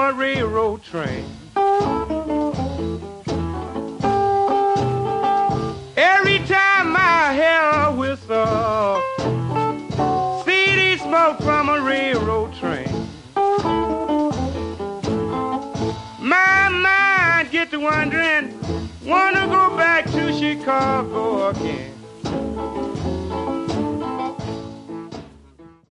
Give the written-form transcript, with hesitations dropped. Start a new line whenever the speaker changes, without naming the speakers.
a railroad train. Every time I hear a whistle, see the smoke from a railroad train. My mind get to wondering, wanna go back to Chicago again.